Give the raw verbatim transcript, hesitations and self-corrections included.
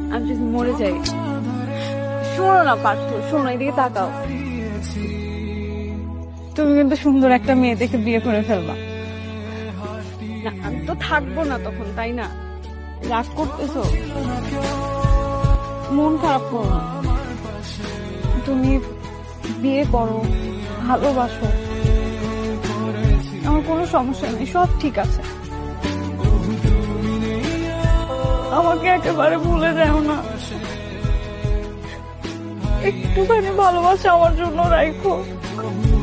আমি যদি মরে যাই, শোনো না পার্থ, শোনো, এদিকে তাকাও। তুমি কিন্তু সুন্দর একটা মেয়ে দেখে বিয়ে করে ফেলবা। না, আমি তো থাকবো না তখন, তাই না? রাগ করতেছো? মন খারাপ করো না, তুমি বিয়ে করো, ভালোবাসো, আমার কোনো সমস্যা নেই, সব ঠিক আছে। আমাকে একেবারে ভুলে যাও না, একটুখানি ভালোবাসা আমার জন্য রাখো।